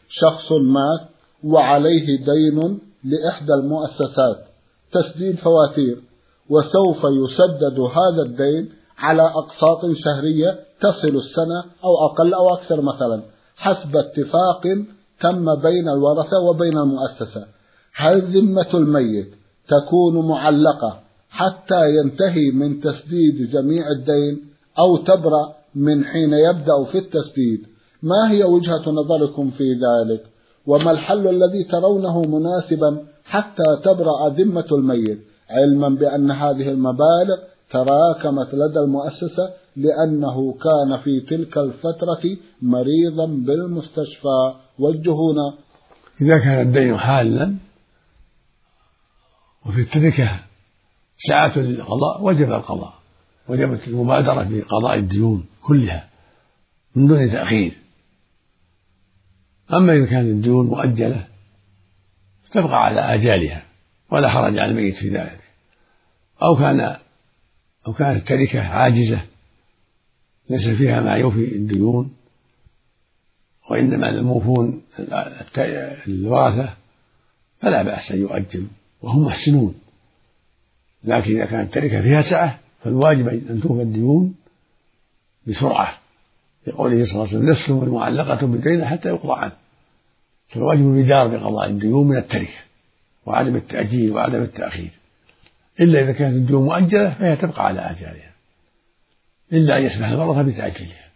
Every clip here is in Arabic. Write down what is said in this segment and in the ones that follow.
شخص مات وعليه دين لإحدى المؤسسات تسديد فواتير، وسوف يسدد هذا الدين على أقساط شهرية تصل السنة أو أقل أو أكثر مثلا حسب اتفاق تم بين الورثة وبين المؤسسة. هل ذمة الميت تكون معلقة حتى ينتهي من تسديد جميع الدين أو تبرأ من حين يبدأ في التسديد؟ ما هي وجهة نظركم في ذلك؟ وما الحل الذي ترونه مناسبا حتى تبرأ ذمة الميت، علما بأن هذه المبالغ تراكمت لدى المؤسسة لأنه كان في تلك الفترة مريضا بالمستشفى؟ وجهونا. إذا كان الدين حالا وفي التركة ساعة للقضاء وجب القضاء، وجبت المبادرة بقضاء الديون كلها من دون تأخير. أما إذا كانت الديون مؤجلة تبقى على آجالها ولا حرج على الميت في ذلك، أو كانت التركة عاجزة ليس فيها ما يوفي الديون، وإنما الموفون الورثة فلا بأس أن يؤجلوا وهم محسنون. لكن إذا كانت التركة فيها سعة فالواجب أن توفى الديون بسرعة، لقوله صلى الله عليه وسلم: نفس المعلقة بالدين حتى يقضى عنه. فالواجب البدار بقضاء الديون من التركة وعدم التأجيل وعدم التأخير، إلا إذا كانت الديون مؤجلة فهي تبقى على آجالها، إلا أن يسمح الورثة بتأجيلها.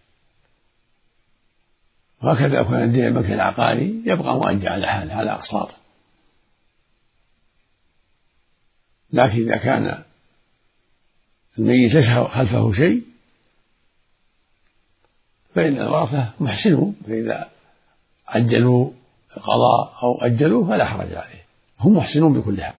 وهكذا لو كان الدين البنك العقاري يبقى مؤجل على حاله على أقساطه. لكن إذا كان الميت ليس خلفه شيء فإن الورثة محسنون، فإذا عجلوا القضاء أو أجلوه فلا حرج عليه، هم محسنون بكل حال.